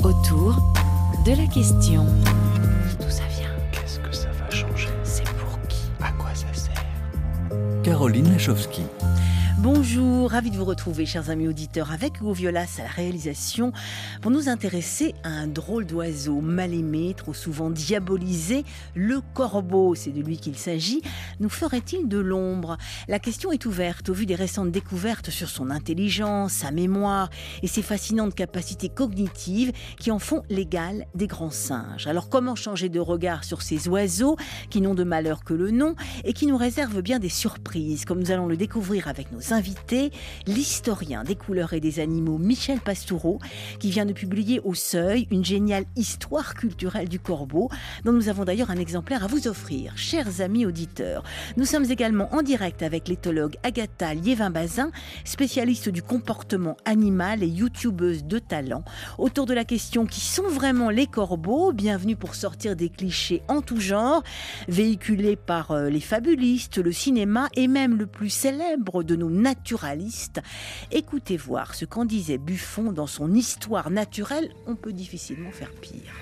Autour de la question. D'où ça vient? Qu'est-ce que ça va changer? C'est pour qui? À quoi ça sert? Caroline Lachowski. Bonjour, ravi de vous retrouver, chers amis auditeurs, avec Hugo Violas à la réalisation, pour nous intéresser à un drôle d'oiseau mal aimé, trop souvent diabolisé, le corbeau. C'est de lui qu'il s'agit. Nous ferait-il de l'ombre? La question est ouverte au vu des récentes découvertes sur son intelligence, sa mémoire et ses fascinantes capacités cognitives qui en font l'égal des grands singes. Alors comment changer de regard sur ces oiseaux qui n'ont de malheur que le nom et qui nous réservent bien des surprises, comme nous allons le découvrir avec nos invité, l'historien des couleurs et des animaux Michel Pastoureau, qui vient de publier au Seuil une géniale histoire culturelle du corbeau, dont nous avons d'ailleurs un exemplaire à vous offrir, chers amis auditeurs. Nous sommes également en direct avec l'éthologue Agatha Liévin-Bazin, spécialiste du comportement animal et youtubeuse de talent, autour de la question: qui sont vraiment les corbeaux? Bienvenue pour sortir des clichés en tout genre, véhiculés par les fabulistes, le cinéma et même le plus célèbre de nos naturalistes. Écoutez voir ce qu'en disait Buffon dans son Histoire naturelle, on peut difficilement faire pire.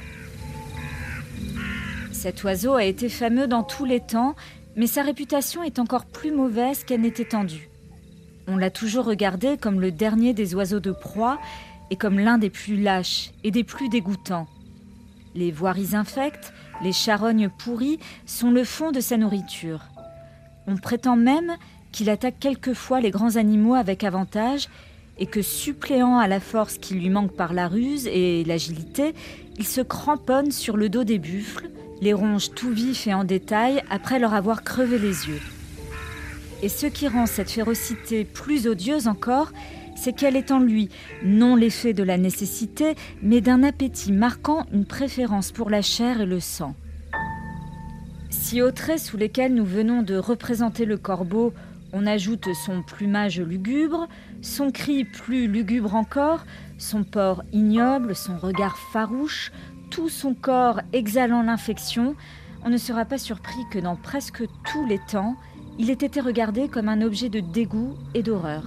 Cet oiseau a été fameux dans tous les temps, mais sa réputation est encore plus mauvaise qu'elle n'est étendue. On l'a toujours regardé comme le dernier des oiseaux de proie et comme l'un des plus lâches et des plus dégoûtants. Les voiries infectes, les charognes pourries sont le fond de sa nourriture. On prétend même qu'il attaque quelquefois les grands animaux avec avantage et que, suppléant à la force qui lui manque par la ruse et l'agilité, il se cramponne sur le dos des buffles, les ronge tout vifs et en détail après leur avoir crevé les yeux. Et ce qui rend cette férocité plus odieuse encore, c'est qu'elle est en lui, non l'effet de la nécessité, mais d'un appétit marquant une préférence pour la chair et le sang. Si aux traits sous lesquels nous venons de représenter le corbeau, on ajoute son plumage lugubre, son cri plus lugubre encore, son port ignoble, son regard farouche, tout son corps exhalant l'infection, on ne sera pas surpris que dans presque tous les temps, il ait été regardé comme un objet de dégoût et d'horreur.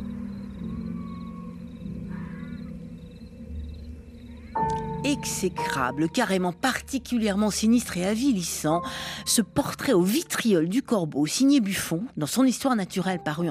Exécrable, carrément particulièrement sinistre et avilissant, ce portrait au vitriol du corbeau signé Buffon, dans son Histoire naturelle parue en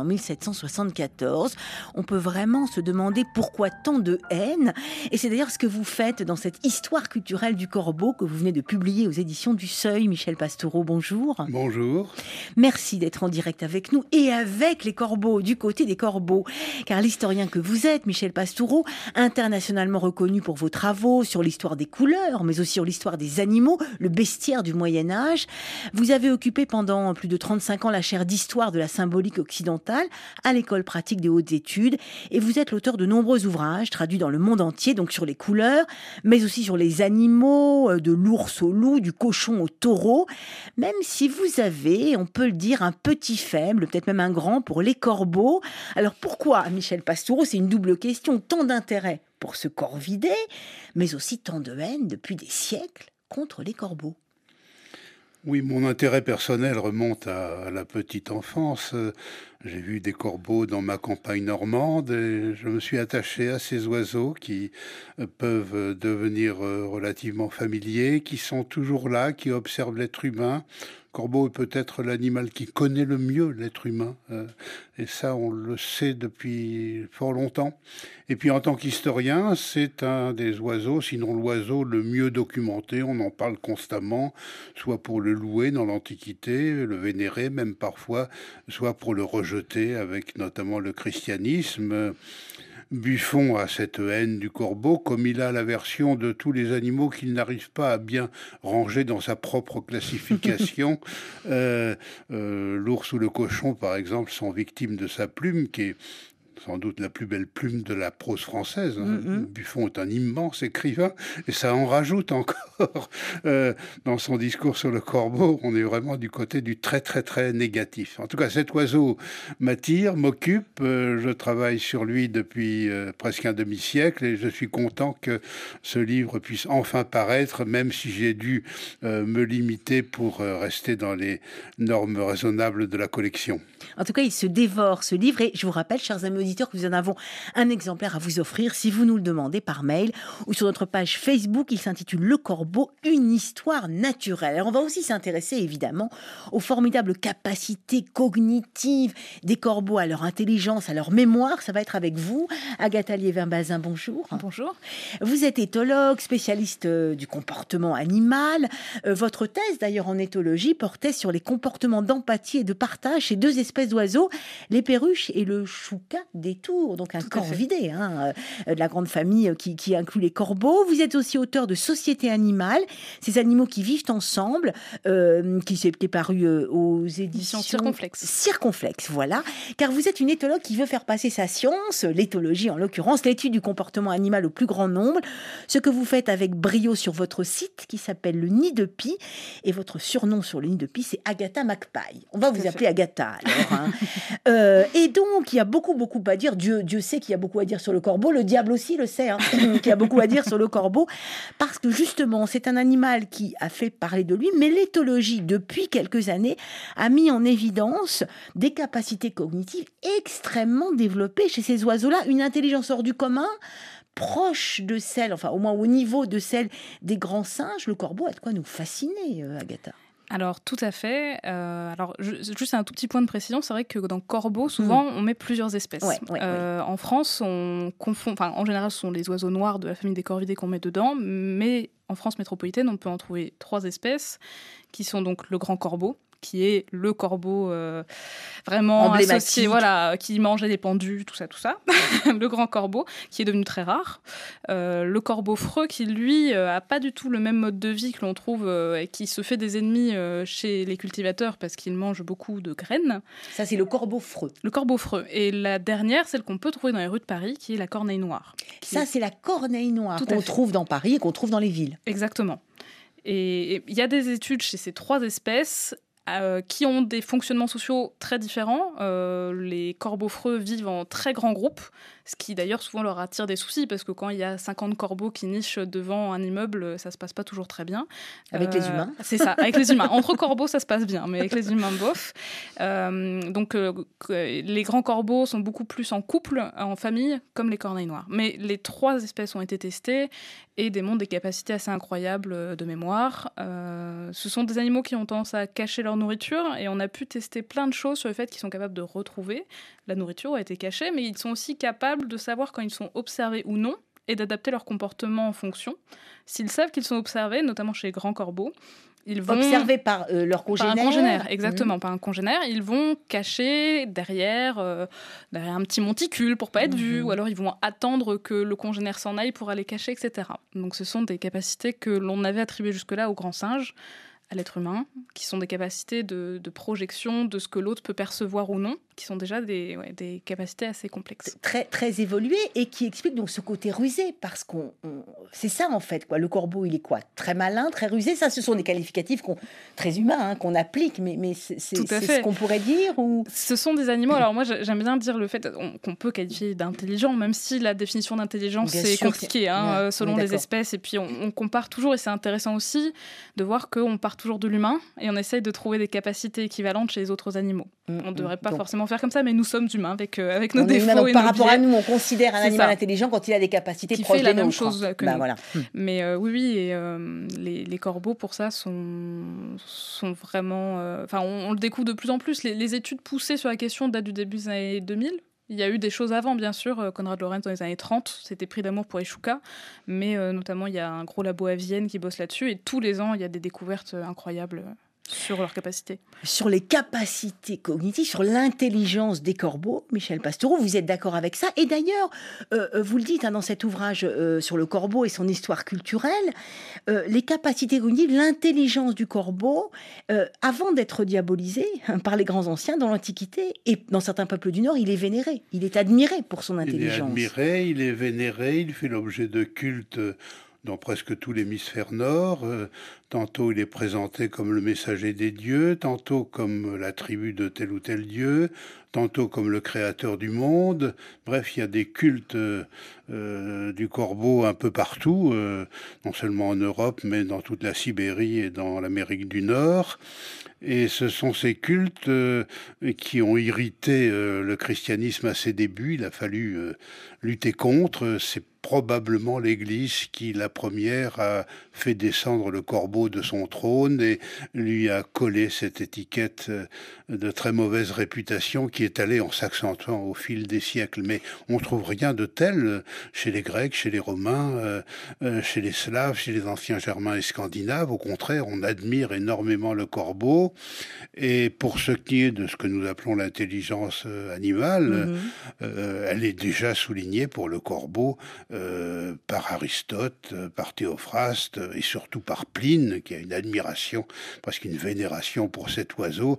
1774, on peut vraiment se demander pourquoi tant de haine. Et c'est d'ailleurs ce que vous faites dans cette Histoire culturelle du corbeau que vous venez de publier aux éditions du Seuil. Michel Pastoureau, bonjour. Bonjour. Merci d'être en direct avec nous et avec les corbeaux, du côté des corbeaux. Car l'historien que vous êtes, Michel Pastoureau, internationalement reconnu pour vos travaux sur l'histoire des couleurs, mais aussi sur l'histoire des animaux, le bestiaire du Moyen-Âge. Vous avez occupé pendant plus de 35 ans la chaire d'histoire de la symbolique occidentale à l'École pratique des hautes études et vous êtes l'auteur de nombreux ouvrages traduits dans le monde entier, donc sur les couleurs, mais aussi sur les animaux, de l'ours au loup, du cochon au taureau, même si vous avez, on peut le dire, un petit faible, peut-être même un grand, pour les corbeaux. Alors pourquoi, Michel Pastoureau, c'est une double question, tant d'intérêt pour ce corvidé, mais aussi tant de haine depuis des siècles contre les corbeaux? Oui, mon intérêt personnel remonte à la petite enfance. J'ai vu des corbeaux dans ma campagne normande et je me suis attaché à ces oiseaux qui peuvent devenir relativement familiers, qui sont toujours là, qui observent l'être humain. Le corbeau est peut-être l'animal qui connaît le mieux l'être humain, et ça on le sait depuis fort longtemps. Et puis en tant qu'historien, c'est un des oiseaux, sinon l'oiseau le mieux documenté. On en parle constamment, soit pour le louer dans l'Antiquité, le vénérer même parfois, soit pour le rejeter avec notamment le christianisme. Buffon a cette haine du corbeau, comme il a l'aversion de tous les animaux qu'il n'arrive pas à bien ranger dans sa propre classification. L'ours ou le cochon, par exemple, sont victimes de sa plume, qui est sans doute la plus belle plume de la prose française. Buffon est un immense écrivain, et ça en rajoute encore. Dans son discours sur le corbeau, on est vraiment du côté du très très très négatif. En tout cas, cet oiseau m'attire, m'occupe. Je travaille sur lui depuis presque un demi-siècle, et je suis content que ce livre puisse enfin paraître, même si j'ai dû me limiter pour rester dans les normes raisonnables de la collection. En tout cas, il se dévore, ce livre, et je vous rappelle, chers amis auditeurs, que nous en avons un exemplaire à vous offrir si vous nous le demandez par mail ou sur notre page Facebook. Il s'intitule Le Corbeau, une histoire naturelle. Alors, on va aussi s'intéresser évidemment aux formidables capacités cognitives des corbeaux, à leur intelligence, à leur mémoire. Ça va être avec vous, Agatha Liévin-Bazin, bonjour. Bonjour. Vous êtes éthologue, spécialiste du comportement animal. Votre thèse, d'ailleurs, en éthologie, portait sur les comportements d'empathie et de partage chez deux espèces d'oiseaux, les perruches et le choucas des tours, donc un corvidé, de la grande famille qui inclut les corbeaux. Vous êtes aussi auteur de Société animale, ces animaux qui vivent ensemble, qui est paru aux éditions Circonflexe, voilà. Car vous êtes une éthologue qui veut faire passer sa science, l'éthologie en l'occurrence, l'étude du comportement animal au plus grand nombre, ce que vous faites avec brio sur votre site qui s'appelle le Nid de Pie, et votre surnom sur le Nid de Pie, c'est Agatha Magpie. On va vous appeler Agatha, alors. Et donc, il y a beaucoup à dire. Dieu sait qu'il y a beaucoup à dire sur le corbeau. Le diable aussi le sait, qu'il y a beaucoup à dire sur le corbeau. Parce que justement, c'est un animal qui a fait parler de lui. Mais l'éthologie, depuis quelques années, a mis en évidence des capacités cognitives extrêmement développées chez ces oiseaux-là. Une intelligence hors du commun, proche de celle, enfin au moins au niveau de celle des grands singes. Le corbeau a de quoi nous fasciner, Agatha. Alors, tout à fait. Juste un tout petit point de précision, c'est vrai que dans corbeau, souvent, on met plusieurs espèces. Ouais. En France, on confond... Enfin, en général, ce sont les oiseaux noirs de la famille des corvidés qu'on met dedans, mais en France métropolitaine, on peut en trouver 3 espèces, qui sont donc le grand corbeau, qui est le corbeau vraiment associé, qui mangeait des pendus, tout ça. Le grand corbeau, qui est devenu très rare. Le corbeau freux, qui lui a pas du tout le même mode de vie que l'on trouve, et qui se fait des ennemis chez les cultivateurs parce qu'il mange beaucoup de graines. Ça, c'est le corbeau freux. Le corbeau freux. Et la dernière, celle qu'on peut trouver dans les rues de Paris, qui est la corneille noire. C'est la corneille noire qu'on trouve dans Paris et qu'on trouve dans les villes. Exactement. Et il y a des études chez ces 3 espèces qui ont des fonctionnements sociaux très différents. Les corbeaux freux vivent en très grands groupes, ce qui d'ailleurs souvent leur attire des soucis, parce que quand il y a 50 corbeaux qui nichent devant un immeuble, ça se passe pas toujours très bien. Avec les humains. C'est ça, avec les humains. Entre corbeaux, ça se passe bien, mais avec les humains, bof. Les grands corbeaux sont beaucoup plus en couple, en famille, comme les corneilles noires. Mais les 3 espèces ont été testées et démontrent des capacités assez incroyables de mémoire. Ce sont des animaux qui ont tendance à cacher leur nourriture, et on a pu tester plein de choses sur le fait qu'ils sont capables de retrouver la nourriture a été cachée, mais ils sont aussi capables de savoir quand ils sont observés ou non et d'adapter leur comportement en fonction. S'ils savent qu'ils sont observés, notamment chez les grands corbeaux, ils vont... Observés par leur congénère. Par un congénère, exactement, par un congénère. Ils vont cacher derrière un petit monticule pour pas être vus, ou alors ils vont attendre que le congénère s'en aille pour aller cacher, etc. Donc ce sont des capacités que l'on avait attribuées jusque-là aux grands singes, à l'être humain, qui sont des capacités de projection de ce que l'autre peut percevoir ou non, qui sont déjà des capacités assez complexes. Très, très évoluées, et qui expliquent donc ce côté rusé, parce qu'on c'est ça en fait, quoi. Le corbeau, il est quoi ? Très malin, très rusé. Ça, ce sont des qualificatifs très humains, qu'on applique, mais c'est ce qu'on pourrait dire ou... Ce sont des animaux, alors moi j'aime bien dire le fait qu'on peut qualifier d'intelligent, même si la définition d'intelligence c'est compliqué selon les espèces, et puis on compare toujours, et c'est intéressant aussi de voir qu'on part toujours de l'humain, et on essaye de trouver des capacités équivalentes chez les autres animaux. On ne devrait pas forcément faire comme ça, mais nous sommes humains avec nos défauts donc, et par nos rapport biais. à nous, on considère un animal intelligent quand il a des capacités qui proches fait la des même nôtres. chose que nous. Voilà. Mais les corbeaux, pour ça, sont vraiment... on le découvre de plus en plus. Les études poussées sur la question datent du début des années 2000. Il y a eu des choses avant, bien sûr. Konrad Lorenz, dans les années 30, c'était pris d'amour pour les choucas. Mais notamment, il y a un gros labo à Vienne qui bosse là-dessus. Et tous les ans, il y a des découvertes incroyables sur leurs capacités. Sur les capacités cognitives, sur l'intelligence des corbeaux, Michel Pastoureau, vous êtes d'accord avec ça? Et d'ailleurs, vous le dites dans cet ouvrage sur le corbeau et son histoire culturelle, les capacités cognitives, l'intelligence du corbeau, avant d'être diabolisé par les grands anciens dans l'Antiquité et dans certains peuples du Nord, il est vénéré, il est admiré pour son intelligence. Il est admiré, il est vénéré, il fait l'objet de cultes dans presque tout l'hémisphère nord. Tantôt il est présenté comme le messager des dieux, tantôt comme la tribu de tel ou tel dieu, tantôt comme le créateur du monde. Bref, il y a des cultes du corbeau un peu partout, non seulement en Europe, mais dans toute la Sibérie et dans l'Amérique du Nord. Et ce sont ces cultes qui ont irrité le christianisme à ses débuts. Il a fallu lutter contre. C'est probablement l'Église qui, la première, a fait descendre le corbeau de son trône et lui a collé cette étiquette de très mauvaise réputation qui est allée en s'accentuant au fil des siècles. Mais on trouve rien de tel chez les Grecs, chez les Romains, chez les Slaves, chez les anciens Germains et Scandinaves. Au contraire, on admire énormément le corbeau. Et pour ce qui est de ce que nous appelons l'intelligence animale, elle est déjà soulignée pour le corbeau par Aristote, par Théophraste et surtout par Pline, qui a une admiration, presque une vénération pour cet oiseau.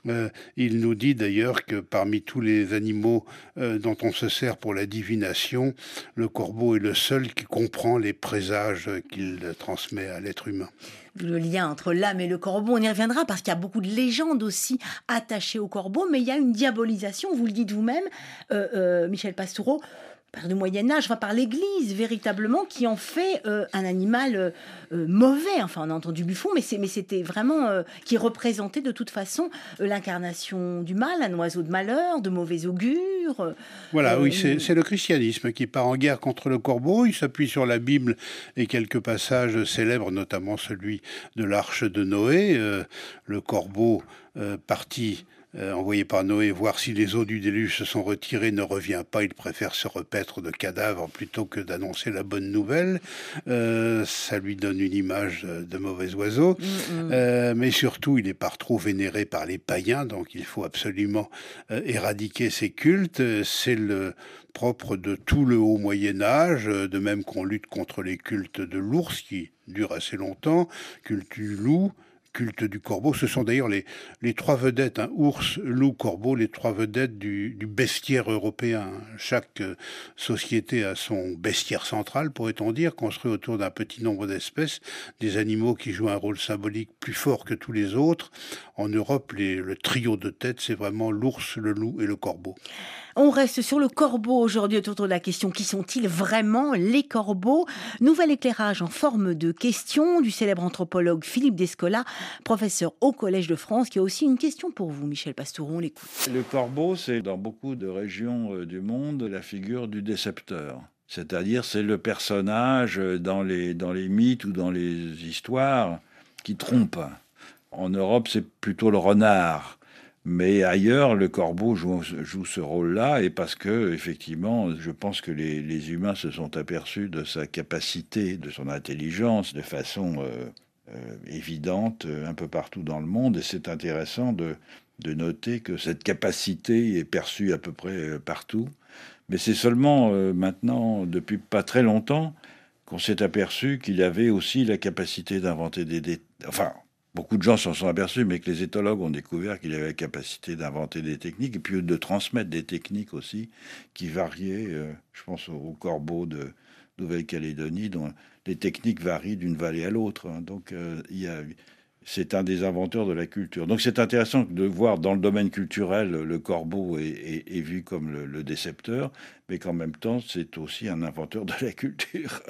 Il nous dit d'ailleurs que parmi tous les animaux dont on se sert pour la divination, le corbeau est le seul qui comprend les présages qu'il transmet à l'être humain. Le lien entre l'âme et le corbeau, on y reviendra parce qu'il y a beaucoup de légendes aussi attachées au corbeau, mais il y a une diabolisation, vous le dites vous-même, Michel Pastoureau, par le Moyen-Âge, par l'Église, véritablement, qui en fait un animal mauvais. Enfin, on a entendu Buffon, mais c'était vraiment... qui représentait de toute façon l'incarnation du mal, un oiseau de malheur, de mauvais augure. Voilà, oui, c'est le christianisme qui part en guerre contre le corbeau. Il s'appuie sur la Bible et quelques passages célèbres, notamment celui de l'Arche de Noé. Le corbeau parti... envoyé par Noé, voir si les eaux du déluge se sont retirées, ne revient pas. Il préfère se repaître de cadavres plutôt que d'annoncer la bonne nouvelle. Ça lui donne une image de mauvais oiseau. Mais surtout, il est par trop vénéré par les païens, donc il faut absolument éradiquer ces cultes. C'est le propre de tout le haut Moyen-Âge, de même qu'on lutte contre les cultes de l'ours, qui durent assez longtemps, culte du loup, culte du corbeau. Ce sont d'ailleurs les trois vedettes, ours, loup, corbeau, les trois vedettes du bestiaire européen. Chaque société a son bestiaire central, pourrait-on dire, construit autour d'un petit nombre d'espèces, des animaux qui jouent un rôle symbolique plus fort que tous les autres. En Europe, le trio de tête, c'est vraiment l'ours, le loup et le corbeau. On reste sur le corbeau aujourd'hui autour de la question: qui sont-ils vraiment, les corbeaux? Nouvel éclairage en forme de question du célèbre anthropologue Philippe Descola, professeur au Collège de France, qui a aussi une question pour vous, Michel Pastoureau, on l'écoute. Le corbeau, c'est dans beaucoup de régions du monde la figure du décepteur. C'est-à-dire, c'est le personnage dans les mythes ou dans les histoires qui trompe. En Europe, c'est plutôt le renard. Mais ailleurs, le corbeau joue ce rôle-là, et parce que, effectivement, je pense que les humains se sont aperçus de sa capacité, de son intelligence, de façon évidente, un peu partout dans le monde, et c'est intéressant de noter que cette capacité est perçue à peu près partout. Mais c'est seulement maintenant, depuis pas très longtemps, qu'on s'est aperçu qu'il avait aussi la capacité d'inventer beaucoup de gens s'en sont aperçus, mais que les éthologues ont découvert qu'il avait la capacité d'inventer des techniques et puis de transmettre des techniques aussi qui variaient. Je pense au corbeau de Nouvelle-Calédonie, dont les techniques varient d'une vallée à l'autre. Donc, c'est un des inventeurs de la culture. Donc, c'est intéressant de voir dans le domaine culturel, le corbeau est vu comme le décepteur, mais qu'en même temps, c'est aussi un inventeur de la culture.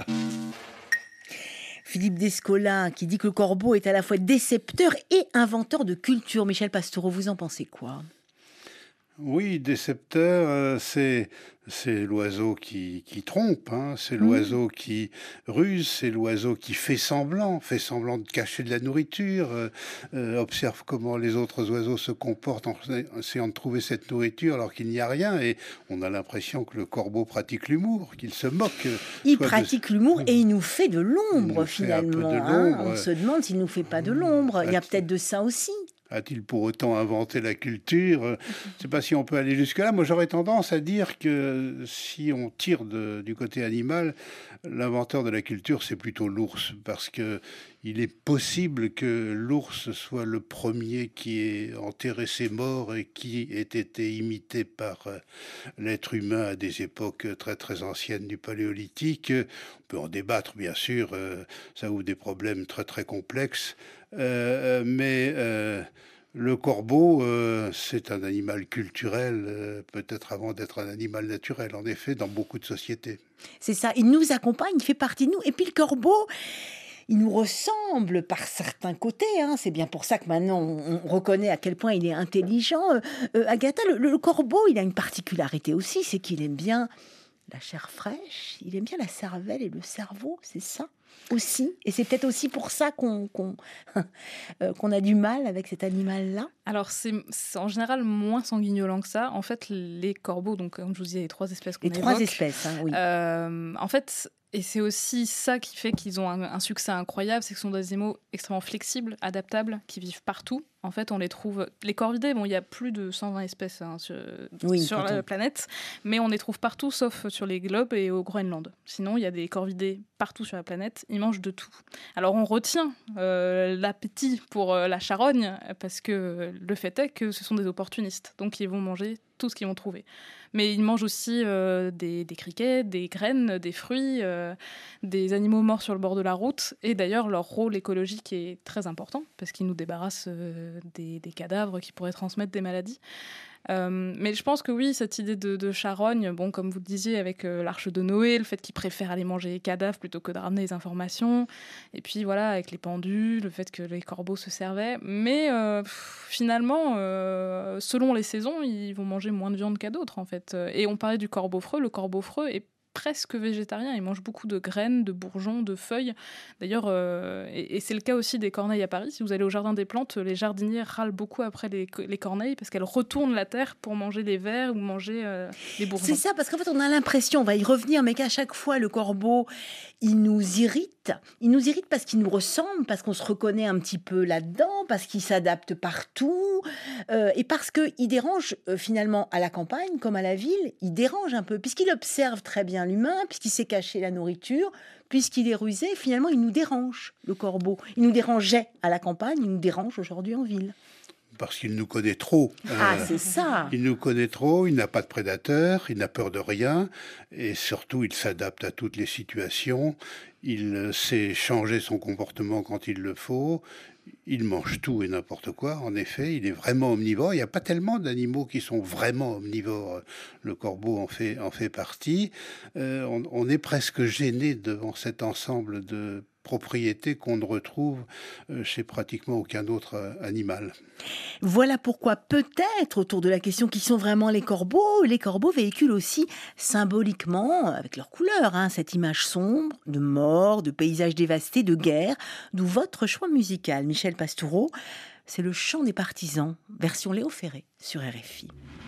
Philippe Descola, qui dit que le corbeau est à la fois décepteur et inventeur de culture. Michel Pastoureau, vous en pensez quoi? Oui, décepteur, c'est l'oiseau qui trompe, c'est l'oiseau qui ruse, c'est l'oiseau qui fait semblant de cacher de la nourriture, observe comment les autres oiseaux se comportent en essayant de trouver cette nourriture alors qu'il n'y a rien, et on a l'impression que le corbeau pratique l'humour, qu'il se moque. Il pratique l'humour et il nous fait de l'ombre finalement. On se demande s'il ne nous fait pas de l'ombre. Il y a peut-être de ça aussi. A-t-il pour autant inventé la culture? Je ne sais pas si on peut aller jusque-là. Moi, j'aurais tendance à dire que si on tire du côté animal, l'inventeur de la culture, c'est plutôt l'ours, parce que il est possible que l'ours soit le premier qui ait enterré ses morts et qui ait été imité par l'être humain à des époques très très anciennes du Paléolithique. On peut en débattre, bien sûr, ça ouvre des problèmes très très complexes, mais le corbeau, c'est un animal culturel, peut-être avant d'être un animal naturel, en effet, dans beaucoup de sociétés. C'est ça, il nous accompagne, il fait partie de nous. Et puis le corbeau, il nous ressemble par certains côtés. C'est bien pour ça que maintenant on reconnaît à quel point il est intelligent. Agatha, le corbeau, il a une particularité aussi, c'est qu'il aime bien la chair fraîche, il aime bien la cervelle et le cerveau, c'est ça aussi. Et c'est peut-être aussi pour ça qu'on a du mal avec cet animal-là. Alors, c'est en général moins sanguignolant que ça. En fait, les corbeaux, donc comme je vous disais, les 3 espèces qu'on évoque. Les 3 espèces, oui. En fait, et c'est aussi ça qui fait qu'ils ont un succès incroyable, c'est que ce sont des animaux extrêmement flexibles, adaptables, qui vivent partout. En fait, on les trouve... Les corvidés, il y a plus de 120 espèces sur la planète, mais on les trouve partout, sauf sur les globes et au Groenland. Sinon, il y a des corvidés partout sur la planète, ils mangent de tout. Alors, on retient l'appétit pour la charogne, parce que le fait est que ce sont des opportunistes, donc ils vont manger tout ce qu'ils vont trouver. Mais ils mangent aussi des criquets, des graines, des fruits, des animaux morts sur le bord de la route. Et d'ailleurs, leur rôle écologique est très important, parce qu'ils nous débarrassent des cadavres qui pourraient transmettre des maladies. Mais je pense que oui, cette idée de charogne, comme vous le disiez avec l'arche de Noé, le fait qu'ils préfèrent aller manger les cadavres plutôt que de ramener les informations, et puis voilà, avec les pendus, le fait que les corbeaux se servaient. Mais finalement, selon les saisons, ils vont manger moins de viande qu'à d'autres, en fait. Et on parlait du corbeau freux, le corbeau freux est presque végétarien, il mange beaucoup de graines, de bourgeons, de feuilles. D'ailleurs, et c'est le cas aussi des corneilles à Paris. Si vous allez au Jardin des Plantes, les jardiniers râlent beaucoup après les corneilles parce qu'elles retournent la terre pour manger les vers ou manger les bourgeons. C'est ça, parce qu'en fait, on a l'impression, on va y revenir, mais qu'à chaque fois, le corbeau, il nous irrite. Il nous irrite parce qu'il nous ressemble, parce qu'on se reconnaît un petit peu là-dedans, parce qu'il s'adapte partout, et parce qu'il dérange finalement à la campagne comme à la ville. Il dérange un peu, puisqu'il observe très bien l'humain, puisqu'il sait cacher la nourriture, puisqu'il est rusé. Finalement, il nous dérange, le corbeau. Il nous dérangeait à la campagne, il nous dérange aujourd'hui en ville. Parce qu'il nous connaît trop. C'est ça. Il nous connaît trop, il n'a pas de prédateurs, il n'a peur de rien, et surtout, il s'adapte à toutes les situations. Il sait changer son comportement quand il le faut. Il mange tout et n'importe quoi. En effet, il est vraiment omnivore. Il n'y a pas tellement d'animaux qui sont vraiment omnivores. Le corbeau en fait partie. On est presque gêné devant cet ensemble de propriétés qu'on ne retrouve chez pratiquement aucun autre animal. Voilà pourquoi peut-être autour de la question qui sont vraiment les corbeaux véhiculent aussi symboliquement, avec leurs couleurs, cette image sombre de mort, de paysages dévastés, de guerre, d'où votre choix musical, Michel Pastoureau. C'est le chant des partisans, version Léo Ferré sur RFI.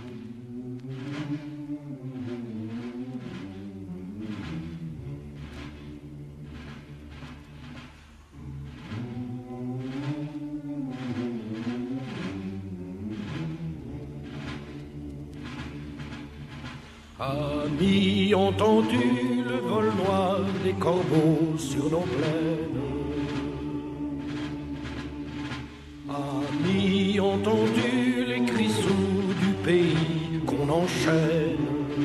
Amis, entendu le vol noir des corbeaux sur nos plaines. Amis, entendu les cris sourds du pays qu'on enchaîne.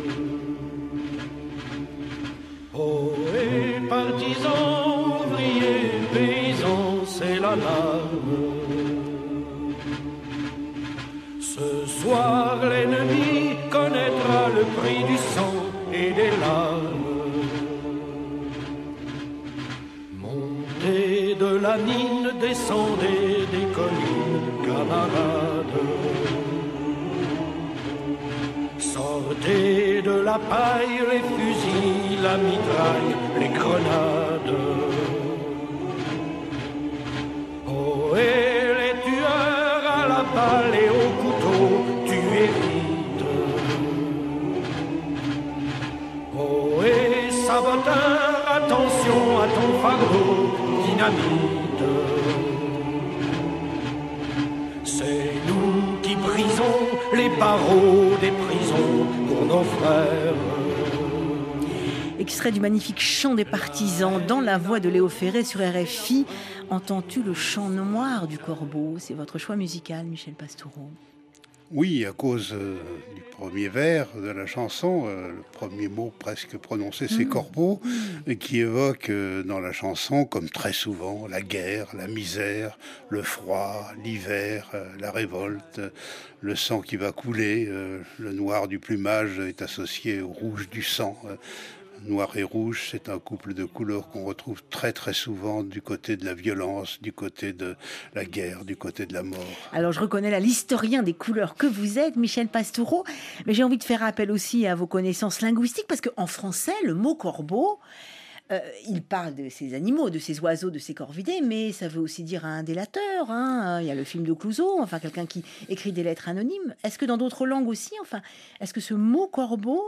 Poètes, partisans, ouvriers, paysans, c'est la larme. Ce soir, l'ennemi connaîtra le prix du sang et des larmes. Montez de la mine, descendez des collines, camarades. Sortez de la paille, les fusils, la mitraille, les grenades. Oh, et les tueurs à la balle et au couteau, tuez vite. Oh, et saboteur, attention à ton fardeau, dynamite. C'est nous qui brisons les barreaux des prisons pour nos frères. Et Extrait du magnifique chant des partisans dans la voix de Léo Ferré sur RFI. Entends-tu le chant noir du corbeau? C'est votre choix musical, Michel Pastoureau. Oui, à cause du premier vers de la chanson, le premier mot presque prononcé, c'est corbeau, qui évoque dans la chanson, comme très souvent, la guerre, la misère, le froid, l'hiver, la révolte, le sang qui va couler. Le noir du plumage est associé au rouge du sang. Noir et rouge, c'est un couple de couleurs qu'on retrouve très très souvent du côté de la violence, du côté de la guerre, du côté de la mort. Alors je reconnais là l'historien des couleurs que vous êtes, Michel Pastoureau, mais j'ai envie de faire appel aussi à vos connaissances linguistiques, parce qu'en français, le mot corbeau, il parle de ces animaux, de ces oiseaux, de ces corvidés, mais ça veut aussi dire un délateur. Hein. Il y a le film de Clouseau, enfin quelqu'un qui écrit des lettres anonymes. Est-ce que dans d'autres langues aussi, est-ce que ce mot corbeau...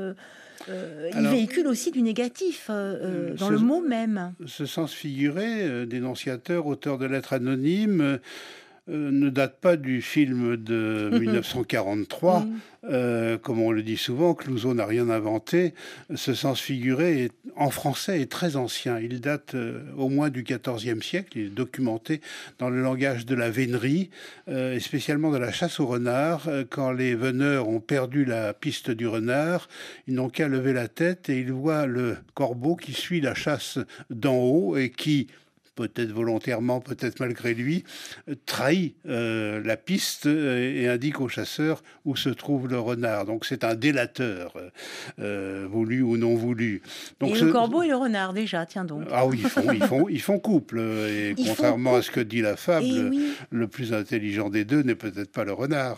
il véhicule aussi du négatif dans le mot même. Ce sens figuré, dénonciateur, auteur de lettres anonymes, ne date pas du film de 1943. Comme on le dit souvent, Clouseau n'a rien inventé. Ce sens figuré, en français, est très ancien. Il date au moins du XIVe siècle. Il est documenté dans le langage de la vénerie, et spécialement de la chasse au renard. Quand les veneurs ont perdu la piste du renard, ils n'ont qu'à lever la tête et ils voient le corbeau qui suit la chasse d'en haut et qui, peut-être volontairement, peut-être malgré lui, trahit la piste et indique au chasseur où se trouve le renard. Donc c'est un délateur, voulu ou non voulu. Donc, et le corbeau et le renard déjà, tiens donc. Ah oui, ils font couple. Et contrairement à ce que dit la fable, le plus intelligent des deux n'est peut-être pas le renard.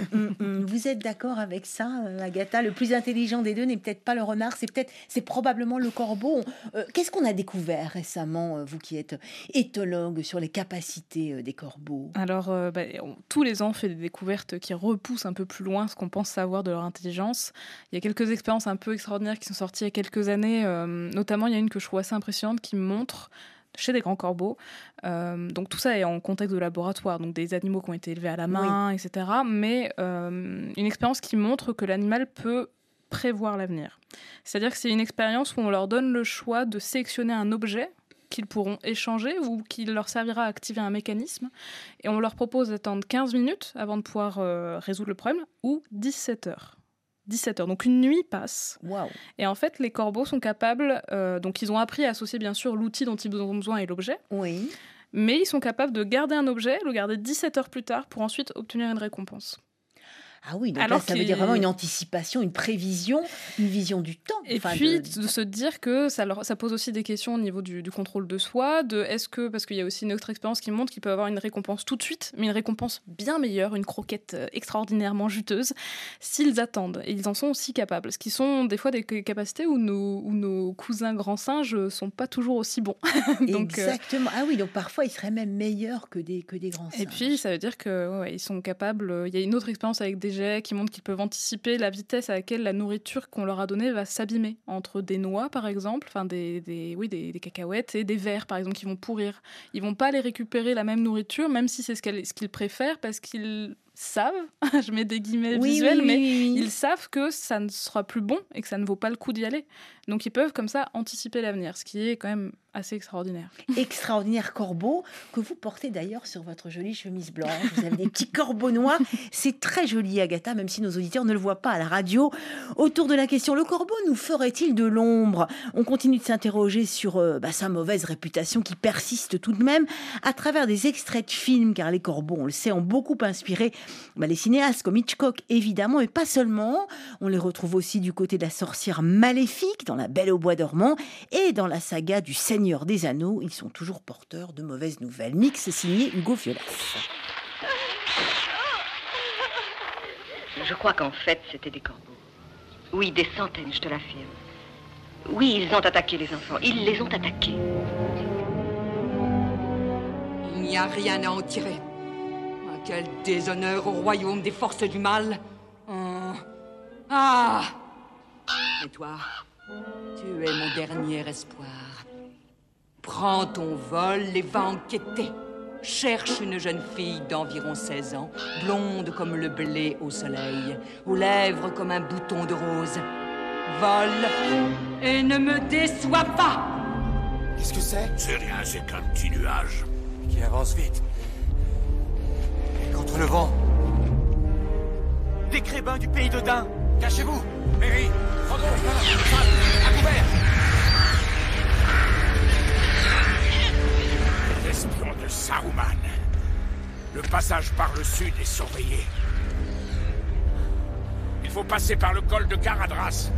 Vous êtes d'accord avec ça, Agatha? Le plus intelligent des deux n'est peut-être pas le renard, c'est probablement le corbeau. Qu'est-ce qu'on a découvert récemment, vous qui êtes éthologue, sur les capacités des corbeaux? Alors, tous les ans, on fait des découvertes qui repoussent un peu plus loin ce qu'on pense savoir de leur intelligence. Il y a quelques expériences un peu extraordinaires qui sont sorties il y a quelques années. Notamment, il y a une que je trouve assez impressionnante qui montre, chez des grands corbeaux, donc tout ça est en contexte de laboratoire, donc des animaux qui ont été élevés à la main, etc. Mais une expérience qui montre que l'animal peut prévoir l'avenir. C'est-à-dire que c'est une expérience où on leur donne le choix de sélectionner un objet qu'ils pourront échanger ou qui leur servira à activer un mécanisme. Et on leur propose d'attendre 15 minutes avant de pouvoir résoudre le problème, ou 17 heures. 17 heures. Donc une nuit passe. Wow. Et en fait, les corbeaux sont capables... donc ils ont appris à associer bien sûr l'outil dont ils ont besoin et l'objet. Oui. Mais ils sont capables de garder un objet, le garder 17 heures plus tard pour ensuite obtenir une récompense. Ah oui, donc là, ça veut dire vraiment une anticipation, une prévision, une vision du temps. Et puis, de se dire que ça pose aussi des questions au niveau du contrôle de soi, parce qu'il y a aussi une autre expérience qui montre qu'ils peuvent avoir une récompense tout de suite, mais une récompense bien meilleure, une croquette extraordinairement juteuse, s'ils attendent. Et ils en sont aussi capables. Ce qui sont des fois des capacités où nos cousins grands singes sont pas toujours aussi bons. Donc, exactement. Ah oui, donc parfois, ils seraient même meilleurs que des grands singes. Et puis, ça veut dire qu'ils sont capables... Il y a une autre expérience avec des jets qui montrent qu'ils peuvent anticiper la vitesse à laquelle la nourriture qu'on leur a donnée va s'abîmer. Entre des noix, par exemple, des cacahuètes et des vers, par exemple, qui vont pourrir. Ils vont pas les récupérer la même nourriture, même si c'est ce qu'ils préfèrent, parce qu'ils savent, je mets des guillemets visuels, mais ils savent que ça ne sera plus bon et que ça ne vaut pas le coup d'y aller. Donc ils peuvent comme ça anticiper l'avenir, ce qui est quand même assez extraordinaire. Extraordinaire corbeau, que vous portez d'ailleurs sur votre jolie chemise blanche. Vous avez des petits corbeaux noirs. C'est très joli, Agatha, même si nos auditeurs ne le voient pas à la radio. Autour de la question, le corbeau nous ferait-il de l'ombre? On continue de s'interroger sur sa mauvaise réputation qui persiste tout de même à travers des extraits de films, car les corbeaux, on le sait, ont beaucoup inspiré les cinéastes comme Hitchcock, évidemment, mais pas seulement. On les retrouve aussi du côté de la sorcière maléfique, dans La Belle au bois dormant, et dans la saga du Seigneur des Anneaux. Ils sont toujours porteurs de mauvaises nouvelles. Mix signé Hugo Violas. Je crois qu'en fait, c'était des corbeaux. Oui, des centaines, je te l'affirme. Oui, ils ont attaqué les enfants. Ils les ont attaqués. Il n'y a rien à en tirer. Quel déshonneur au royaume des forces du mal. Ah! Et toi, tu es mon dernier espoir. Prends ton vol et va enquêter. Cherche une jeune fille d'environ 16 ans, blonde comme le blé au soleil, aux lèvres comme un bouton de rose. Vole et ne me déçois pas. Qu'est-ce que c'est ? C'est rien, c'est qu'un petit nuage. Qui avance vite. Et contre le vent. Des crébins du pays de Dain. Cachez-vous. Mary, Frodo, Sam, à couvert. L'espion de Saruman. Le passage par le sud est surveillé. Il faut passer par le col de Caradras.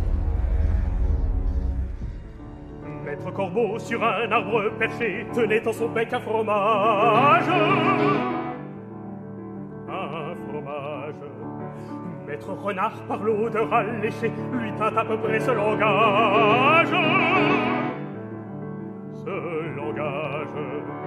Maître Corbeau sur un arbre perché tenait en son bec un fromage. Un fromage. Maître Renard par l'odeur alléchée lui tint à peu près ce langage. Ce langage.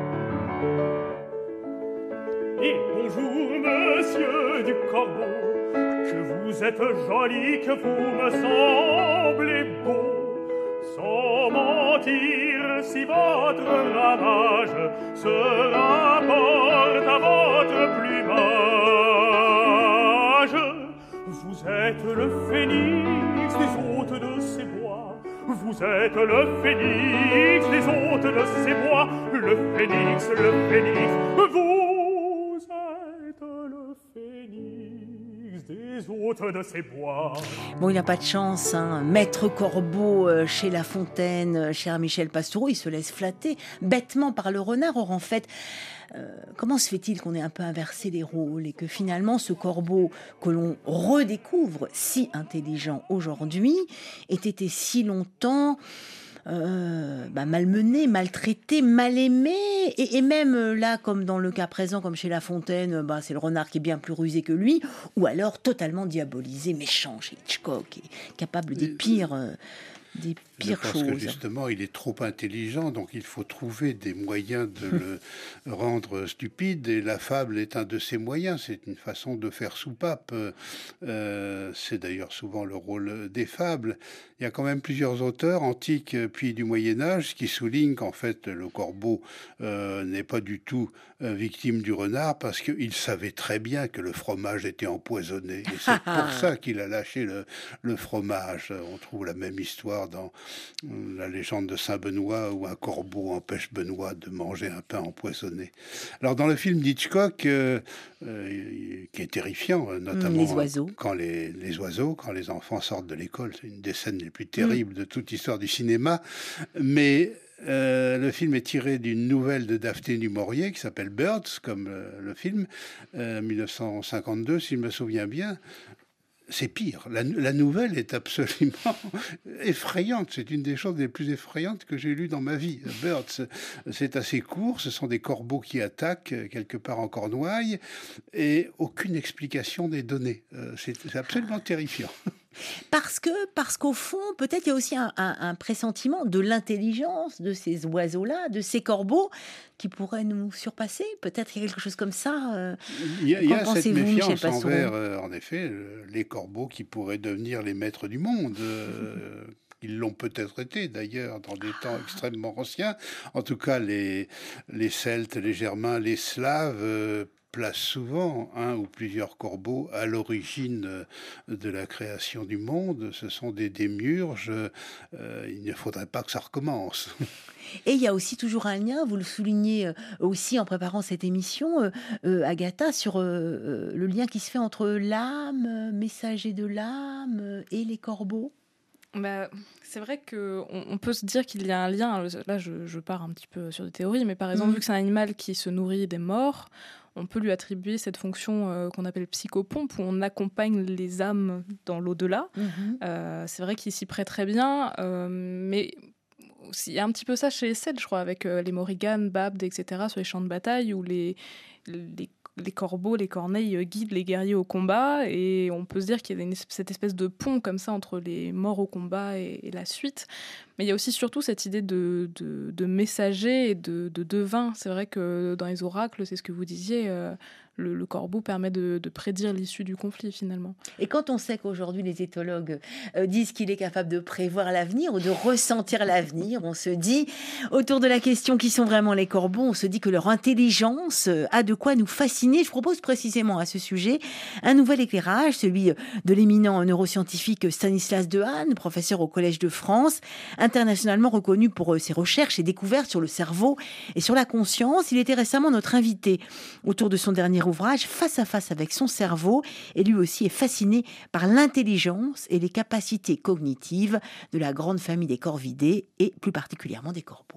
Et bonjour, monsieur du Corbeau, que vous êtes joli, que vous me semblez beau. Sans mentir, si votre ramage se rapporte à votre plumage, vous êtes le phénix des hôtes de ces bois. Vous êtes le phénix des hôtes de ces bois. Le phénix, vous êtes le phénix des hôtes de ces bois. Bon, il n'a pas de chance, hein. Maître Corbeau chez La Fontaine, cher Michel Pastoureau, il se laisse flatter bêtement par le renard. Or, en fait, comment se fait-il qu'on ait un peu inversé les rôles et que finalement ce corbeau que l'on redécouvre si intelligent aujourd'hui ait été si longtemps malmené, maltraité, mal aimé, et même là, comme dans le cas présent, comme chez La Fontaine, c'est le renard qui est bien plus rusé que lui, ou alors totalement diabolisé, méchant chez Hitchcock, et capable des pires choses. Parce que justement, il est trop intelligent, donc il faut trouver des moyens de le rendre stupide, et la fable est un de ces moyens. C'est une façon de faire soupape. C'est d'ailleurs souvent le rôle des fables. Il y a quand même plusieurs auteurs antiques puis du Moyen-Âge qui soulignent qu'en fait le corbeau n'est pas du tout victime du renard, parce qu'il savait très bien que le fromage était empoisonné. Et c'est pour ça qu'il a lâché le fromage. On trouve la même histoire dans la légende de Saint-Benoît, où un corbeau empêche Benoît de manger un pain empoisonné. Alors dans le film d'Hitchcock, qui est terrifiant, notamment les oiseaux. Quand les oiseaux, quand les enfants sortent de l'école, c'est une des scènes les plus terribles de toute l'histoire du cinéma, mais le film est tiré d'une nouvelle de Daphné du Maurier qui s'appelle Birds, comme le film, 1952, si je me souviens bien. C'est pire. La nouvelle est absolument effrayante. C'est une des choses les plus effrayantes que j'ai lues dans ma vie. Birds, c'est assez court. Ce sont des corbeaux qui attaquent quelque part en Cornouailles et aucune explication n'est donnée. C'est absolument terrifiant. Parce qu'au fond, peut-être il y a aussi un pressentiment de l'intelligence de ces oiseaux-là, de ces corbeaux, qui pourraient nous surpasser. Peut-être qu'il y a quelque chose comme ça. Il y a cette méfiance envers, en effet, les corbeaux qui pourraient devenir les maîtres du monde. Ils l'ont peut-être été, d'ailleurs, dans des temps extrêmement anciens. En tout cas, les Celtes, les Germains, les Slaves place souvent un ou plusieurs corbeaux à l'origine de la création du monde. Ce sont des démiurges. Il ne faudrait pas que ça recommence. Et il y a aussi toujours un lien, vous le soulignez aussi en préparant cette émission, Agatha, sur le lien qui se fait entre l'âme, messager de l'âme, et les corbeaux. C'est vrai qu'on peut se dire qu'il y a un lien. Là, je pars un petit peu sur des théories, mais par exemple, vu que c'est un animal qui se nourrit des morts, on peut lui attribuer cette fonction qu'on appelle psychopompe, où on accompagne les âmes dans l'au-delà. C'est vrai qu'il s'y prête très bien, mais il y a un petit peu ça chez les Celtes, je crois, avec les Morrigan, Babd, etc., sur les champs de bataille, où les corbeaux, les corneilles guident les guerriers au combat, et on peut se dire qu'il y a cette espèce de pont comme ça entre les morts au combat et la suite. Mais il y a aussi surtout cette idée de messager et de devin. C'est vrai que dans les oracles, c'est ce que vous disiez, le corbeau permet de prédire l'issue du conflit finalement. Et quand on sait qu'aujourd'hui les éthologues disent qu'il est capable de prévoir l'avenir ou de ressentir l'avenir, on se dit, autour de la question qui sont vraiment les corbeaux, on se dit que leur intelligence a de quoi nous fasciner. Je propose précisément à ce sujet un nouvel éclairage, celui de l'éminent neuroscientifique Stanislas Dehaene, professeur au Collège de France, internationalement reconnu pour ses recherches et découvertes sur le cerveau et sur la conscience. Il était récemment notre invité autour de son dernier ouvrage, Face à face avec son cerveau, et lui aussi est fasciné par l'intelligence et les capacités cognitives de la grande famille des corvidés et plus particulièrement des corbeaux.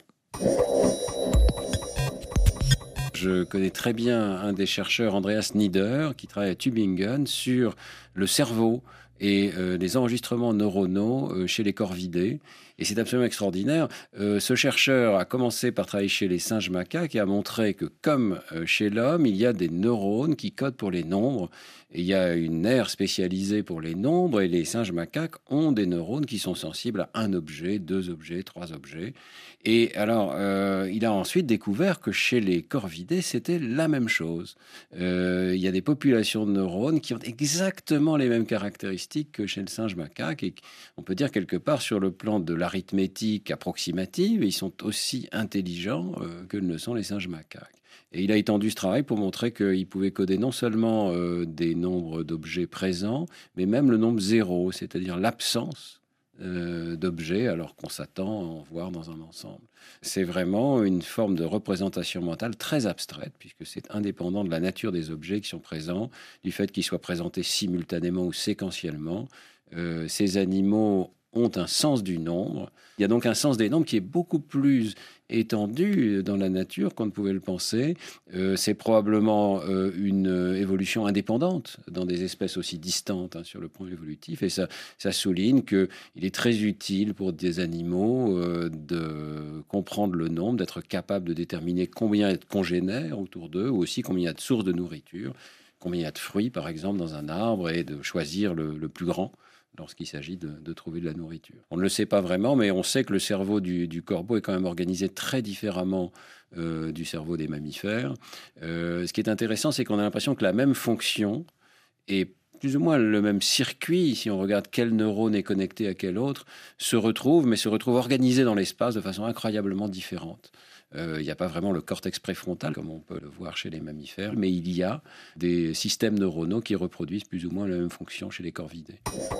Je connais très bien un des chercheurs, Andreas Nieder, qui travaille à Tübingen sur le cerveau et les enregistrements neuronaux chez les corvidés. Et c'est absolument extraordinaire. Ce chercheur a commencé par travailler chez les singes macaques et a montré que, comme chez l'homme, il y a des neurones qui codent pour les nombres. Et il y a une aire spécialisée pour les nombres et les singes macaques ont des neurones qui sont sensibles à un objet, 2 objets, 3 objets. Et alors, il a ensuite découvert que chez les corvidés, c'était la même chose. Il y a des populations de neurones qui ont exactement les mêmes caractéristiques que chez le singe macaque. Et on peut dire quelque part sur le plan de l'arithmétique approximative, ils sont aussi intelligents que ne le sont les singes macaques. Et il a étendu ce travail pour montrer qu'il pouvait coder non seulement des nombres d'objets présents, mais même le nombre 0, c'est-à-dire l'absence d'objets, alors qu'on s'attend à en voir dans un ensemble. C'est vraiment une forme de représentation mentale très abstraite, puisque c'est indépendant de la nature des objets qui sont présents, du fait qu'ils soient présentés simultanément ou séquentiellement. Ces animaux ont un sens du nombre. Il y a donc un sens des nombres qui est beaucoup plus étendu dans la nature qu'on ne pouvait le penser. C'est probablement une évolution indépendante dans des espèces aussi distantes sur le plan évolutif. Et ça souligne qu'il est très utile pour des animaux de comprendre le nombre, d'être capable de déterminer combien il y a de congénères autour d'eux, ou aussi combien il y a de sources de nourriture, combien il y a de fruits, par exemple, dans un arbre, et de choisir le plus grand lorsqu'il s'agit de trouver de la nourriture. On ne le sait pas vraiment, mais on sait que le cerveau du corbeau est quand même organisé très différemment du cerveau des mammifères. Ce qui est intéressant, c'est qu'on a l'impression que la même fonction est plus ou moins le même circuit, si on regarde quel neurone est connecté à quel autre, se retrouve organisé dans l'espace de façon incroyablement différente. Il n'y a pas vraiment le cortex préfrontal, comme on peut le voir chez les mammifères, mais il y a des systèmes neuronaux qui reproduisent plus ou moins la même fonction chez les corvidés.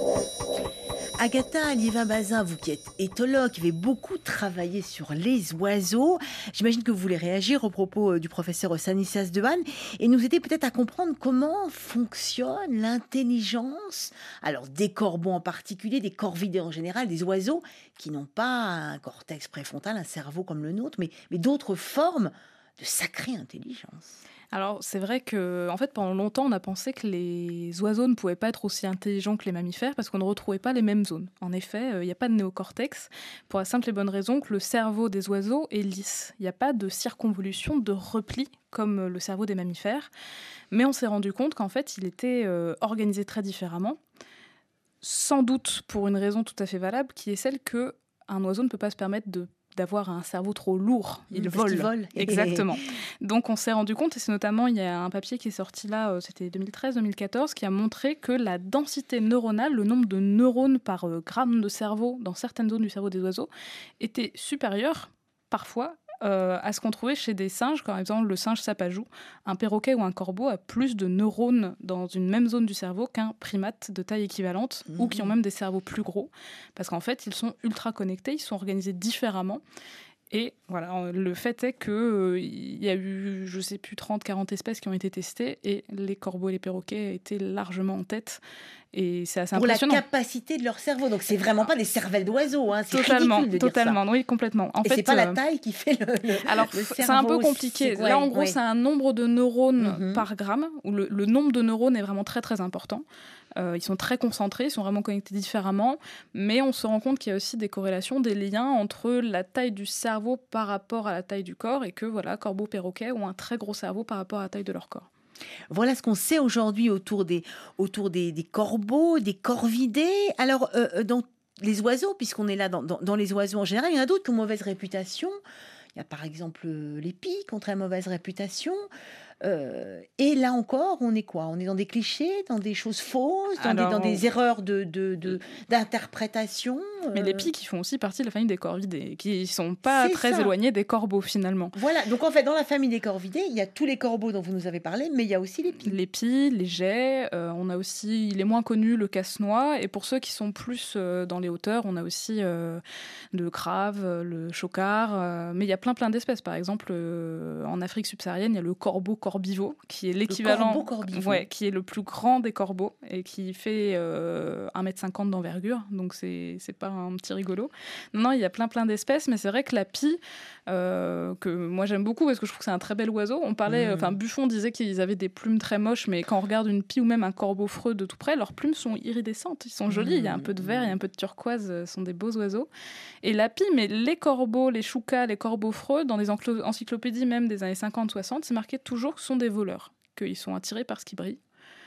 Agatha Liévin-Bazin, vous qui êtes éthologue, qui avez beaucoup travaillé sur les oiseaux, j'imagine que vous voulez réagir au propos du professeur Stanislas Dehaene et nous aider peut-être à comprendre comment fonctionne l'intelligence, alors des corbeaux en particulier, des corvidés en général, des oiseaux qui n'ont pas un cortex préfrontal, un cerveau comme le nôtre, mais d'autres formes de sacrée intelligence. Alors, c'est vrai que, en fait, pendant longtemps, on a pensé que les oiseaux ne pouvaient pas être aussi intelligents que les mammifères parce qu'on ne retrouvait pas les mêmes zones. En effet, il n'y a pas de néocortex pour la simple et bonne raison que le cerveau des oiseaux est lisse. Il n'y a pas de circonvolution, de repli comme le cerveau des mammifères. Mais on s'est rendu compte qu'en fait, il était organisé très différemment. Sans doute pour une raison tout à fait valable, qui est celle qu'un oiseau ne peut pas se permettre d'avoir un cerveau trop lourd. Il vole. Exactement. Donc on s'est rendu compte, et c'est notamment, il y a un papier qui est sorti là, c'était 2013-2014, qui a montré que la densité neuronale, le nombre de neurones par gramme de cerveau dans certaines zones du cerveau des oiseaux, était supérieur, parfois, à ce qu'on trouvait chez des singes, comme par exemple le singe sapajou. Un perroquet ou un corbeau a plus de neurones dans une même zone du cerveau qu'un primate de taille équivalente, ou qui ont même des cerveaux plus gros, parce qu'en fait, ils sont ultra connectés, ils sont organisés différemment. Et voilà, le fait est qu'il y a eu, je ne sais plus, 30-40 espèces qui ont été testées, et les corbeaux et les perroquets étaient largement en tête. Et c'est assez impressionnant. Pour la capacité de leur cerveau. Donc, c'est vraiment pas des cervelles d'oiseaux. Hein. C'est totalement, ridicule de dire ça. Oui, complètement. Et c'est pas la taille qui fait le alors, le cerveau. C'est un peu compliqué. Là, en gros, c'est un nombre de neurones par gramme, où le nombre de neurones est vraiment très, très important. Ils sont très concentrés, ils sont vraiment connectés différemment, mais on se rend compte qu'il y a aussi des corrélations, des liens entre la taille du cerveau par rapport à la taille du corps, et que voilà, corbeaux, perroquets ont un très gros cerveau par rapport à la taille de leur corps. Voilà ce qu'on sait aujourd'hui autour des corbeaux, des corvidés. Alors, dans les oiseaux, puisqu'on est là dans les oiseaux en général. Il y en a d'autres qui ont mauvaise réputation. Il y a par exemple les pies qui ont très mauvaise réputation. Et là encore, on est quoi? On est dans des clichés, dans des choses fausses, dans des erreurs d'interprétation. Mais les pies qui font aussi partie de la famille des corvidés, qui ne sont pas très éloignés des corbeaux finalement. Voilà, donc en fait, dans la famille des corvidés, il y a tous les corbeaux dont vous nous avez parlé, mais il y a aussi les pies. Les pies, les geais, on a aussi, il est moins connu, le casse-noix, et pour ceux qui sont plus dans les hauteurs, on a aussi le crave, le chocard, mais il y a plein d'espèces. Par exemple, en Afrique subsaharienne, il y a le corbeau corbiveau, qui est l'équivalent, qui est le plus grand des corbeaux et qui fait 1,50 m d'envergure, donc c'est pas un petit rigolo. Non, il y a plein d'espèces, mais c'est vrai que la pie, que moi j'aime beaucoup parce que je trouve que c'est un très bel oiseau. On parlait, Buffon disait qu'ils avaient des plumes très moches, mais quand on regarde une pie ou même un corbeau freux de tout près, leurs plumes sont iridescentes, ils sont jolis, il y a un peu de vert, il y a un peu de turquoise, ce sont des beaux oiseaux. Et la pie, mais les corbeaux, les choucas, les corbeaux freux, dans des encyclopédies même des années 50-60, c'est marqué toujours que ce sont des voleurs, qu'ils sont attirés par ce qui brille,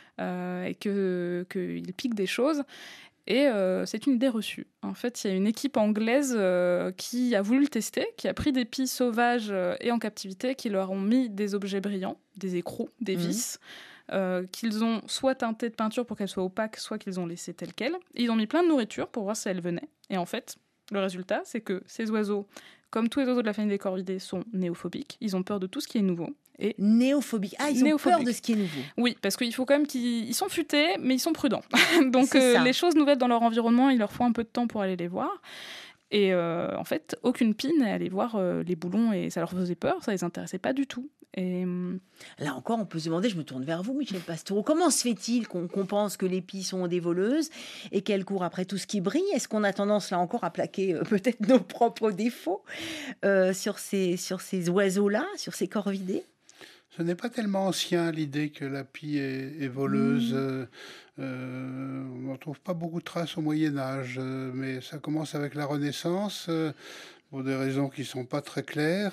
et qu'ils piquent des choses. Et c'est une idée reçue. En fait, il y a une équipe anglaise qui a voulu le tester, qui a pris des pies sauvages et en captivité, qui leur ont mis des objets brillants, des écrous, des vis, qu'ils ont soit teinté de peinture pour qu'elles soient opaques, soit qu'ils ont laissé telles quelles. Et ils ont mis plein de nourriture pour voir si elles venaient. Et en fait, le résultat, c'est que ces oiseaux, comme tous les oiseaux de la famille des corvidés, sont néophobiques. Ils ont peur de tout ce qui est nouveau. Et néophobiques. Ah, ils ont peur de ce qui est nouveau. Oui, parce qu'il faut quand même qu'ils sont futés, mais ils sont prudents. Donc les choses nouvelles dans leur environnement, il leur faut un peu de temps pour aller les voir. Et en fait, aucune pie n'est allée voir les boulons et ça leur faisait peur, ça les intéressait pas du tout. Et là encore, on peut se demander, je me tourne vers vous, Michel Pastoureau, comment se fait-il qu'on pense que les pies sont des voleuses et qu'elles courent après tout ce qui brille? Est-ce qu'on a tendance, là encore, à plaquer peut-être nos propres défauts sur ces oiseaux-là, sur ces corvidés? Ce n'est pas tellement ancien, l'idée que la pie est voleuse. On n'en trouve pas beaucoup de traces au Moyen-Âge, mais ça commence avec la Renaissance, pour des raisons qui ne sont pas très claires.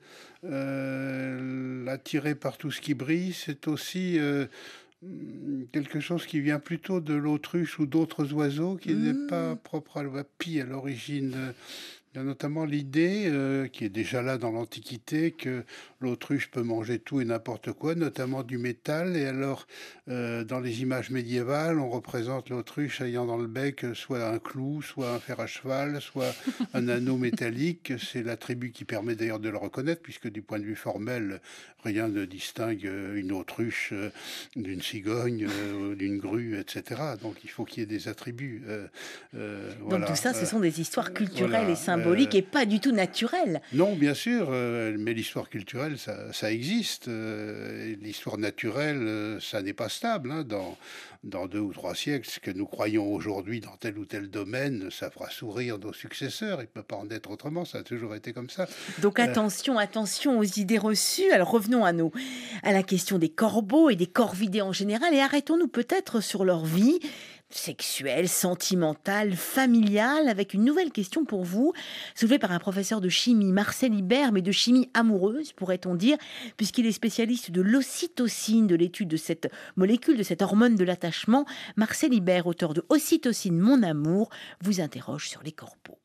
L'attirer par tout ce qui brille, c'est aussi quelque chose qui vient plutôt de l'autruche ou d'autres oiseaux, qui n'est pas propre à la pie à l'origine. Il y a notamment l'idée, qui est déjà là dans l'Antiquité, que l'autruche peut manger tout et n'importe quoi, notamment du métal. Et alors, dans les images médiévales, on représente l'autruche ayant dans le bec soit un clou, soit un fer à cheval, soit un anneau métallique. C'est l'attribut qui permet d'ailleurs de le reconnaître, puisque du point de vue formel, rien ne distingue une autruche d'une cigogne, d'une grue, etc. Donc il faut qu'il y ait des attributs. Donc tout ça, ce sont des histoires culturelles et symboliques et pas du tout naturelles. Non, bien sûr, mais l'histoire culturelle, ça existe. L'histoire naturelle, ça n'est pas stable. Hein. Dans 2 ou 3 siècles, ce que nous croyons aujourd'hui dans tel ou tel domaine, ça fera sourire nos successeurs. Il ne peut pas en être autrement, ça a toujours été comme ça. Donc attention aux idées reçues. Alors revenons à la question des corbeaux et des corvidés en général et arrêtons-nous peut-être sur leur vie sexuelle, sentimentale, familiale, avec une nouvelle question pour vous, soulevée par un professeur de chimie, Marcel Ibert, mais de chimie amoureuse, pourrait-on dire, puisqu'il est spécialiste de l'ocytocine, de l'étude de cette molécule, de cette hormone de l'attachement. Marcel Ibert, auteur de Ocytocine, mon amour, vous interroge sur les corbeaux.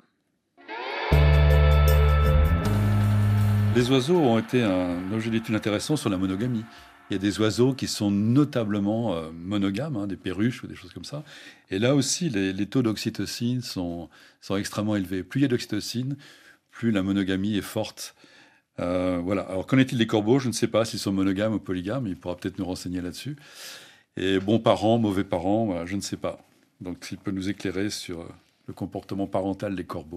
Les oiseaux ont été un objet d'étude intéressant sur la monogamie. Il y a des oiseaux qui sont notablement monogames, des perruches ou des choses comme ça. Et là aussi, les taux d'oxytocine sont extrêmement élevés. Plus il y a d'oxytocine, plus la monogamie est forte. Voilà. Alors, qu'en est-il des corbeaux? Je ne sais pas s'ils sont monogames ou polygames. Il pourra peut-être nous renseigner là-dessus. Et bons parents, mauvais parents, voilà, je ne sais pas. Donc, s'il peut nous éclairer sur le comportement parental des corbeaux.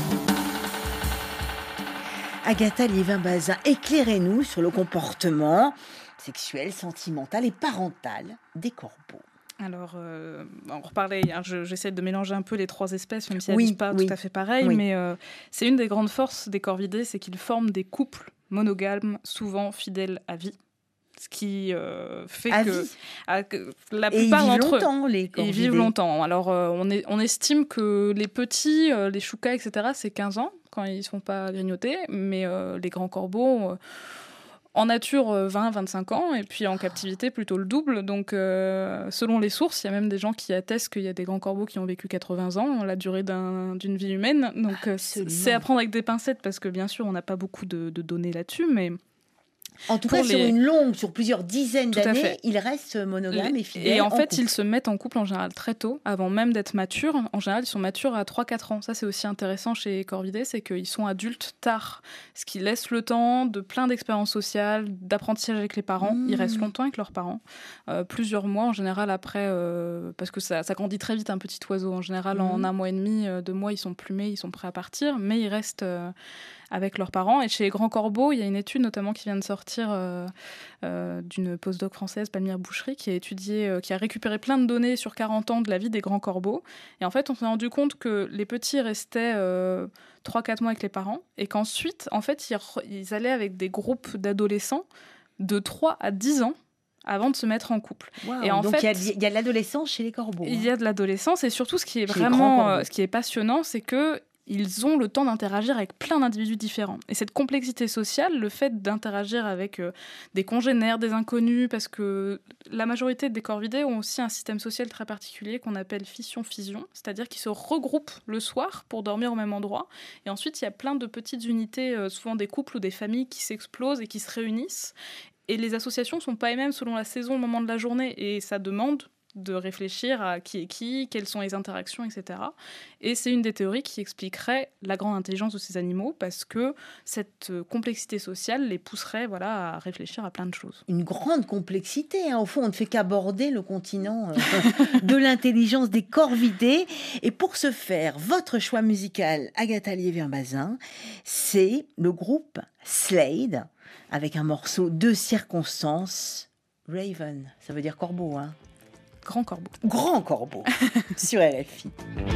Agatha Liévin-Bazin, éclairez-nous sur le comportement sexuel, sentimental et parental des corbeaux. Alors, on reparlait, j'essaie de mélanger un peu les 3 espèces, même si elles ne disent pas tout à fait pareil, mais c'est une des grandes forces des corvidés, c'est qu'ils forment des couples monogames, souvent fidèles à vie. Ce qui fait que la plupart d'entre eux ils vivent longtemps. Alors, on estime que les petits, les choucas, etc., c'est 15 ans quand ils ne se font pas grignoter, mais les grands corbeaux, En nature, 20-25 ans, et puis en captivité, plutôt le double. Donc, selon les sources, il y a même des gens qui attestent qu'il y a des grands corbeaux qui ont vécu 80 ans, la durée d'une vie humaine. Donc, c'est à prendre avec des pincettes, parce que bien sûr, on n'a pas beaucoup de données là-dessus, mais... En tout cas, sur plusieurs dizaines d'années, ils restent monogames et fidèles. Et en fait, ils se mettent en couple en général très tôt, avant même d'être matures. En général, ils sont matures à 3-4 ans. Ça, c'est aussi intéressant chez les corvidés, c'est qu'ils sont adultes tard. Ce qui laisse le temps de plein d'expériences sociales, d'apprentissage avec les parents. Ils restent longtemps avec leurs parents. Plusieurs mois, en général, après, parce que ça grandit très vite, un petit oiseau. En général, en 1 mois et demi, 2 mois, ils sont plumés, ils sont prêts à partir, mais ils restent... avec leurs parents. Et chez les grands corbeaux, il y a une étude notamment qui vient de sortir d'une postdoc française, Palmyre Boucherie, qui a récupéré plein de données sur 40 ans de la vie des grands corbeaux. Et en fait, on s'est rendu compte que les petits restaient 3-4 mois avec les parents et qu'ensuite, en fait, ils allaient avec des groupes d'adolescents de 3 à 10 ans avant de se mettre en couple. Wow, et en fait, il y a de l'adolescence chez les corbeaux. Il y a de l'adolescence et surtout, ce qui est vraiment ce qui est passionnant, c'est que ils ont le temps d'interagir avec plein d'individus différents. Et cette complexité sociale, le fait d'interagir avec des congénères, des inconnus, parce que la majorité des corvidés ont aussi un système social très particulier qu'on appelle fission-fusion, c'est-à-dire qu'ils se regroupent le soir pour dormir au même endroit. Et ensuite, il y a plein de petites unités, souvent des couples ou des familles qui s'explosent et qui se réunissent. Et les associations ne sont pas les mêmes selon la saison, le moment de la journée. Et ça demande de réfléchir à qui est qui, quelles sont les interactions, etc. Et c'est une des théories qui expliquerait la grande intelligence de ces animaux, parce que cette complexité sociale les pousserait à réfléchir à plein de choses. Une grande complexité, hein. Au fond, on ne fait qu'aborder le continent de l'intelligence des corvidés. Et pour ce faire, votre choix musical, Agatha Liévin-Bazin, c'est le groupe Slade, avec un morceau de circonstance, Raven, ça veut dire corbeau, hein. Grand corbeau. Grand corbeau, sur RFI.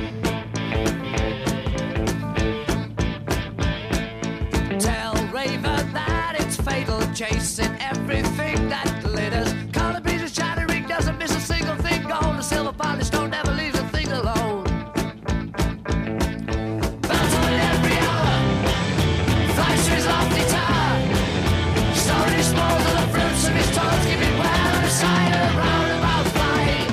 Tell Raven that it's fatal, chasing everything that glitters. Color beads and shiny ring doesn't miss a single thing. Gold and silver polish stone never leaves a thing alone. Bounce on it every hour, flies to his lofty tower. Storing his balls of the fruits of his toes, keeping well on the side of the roundabout flying.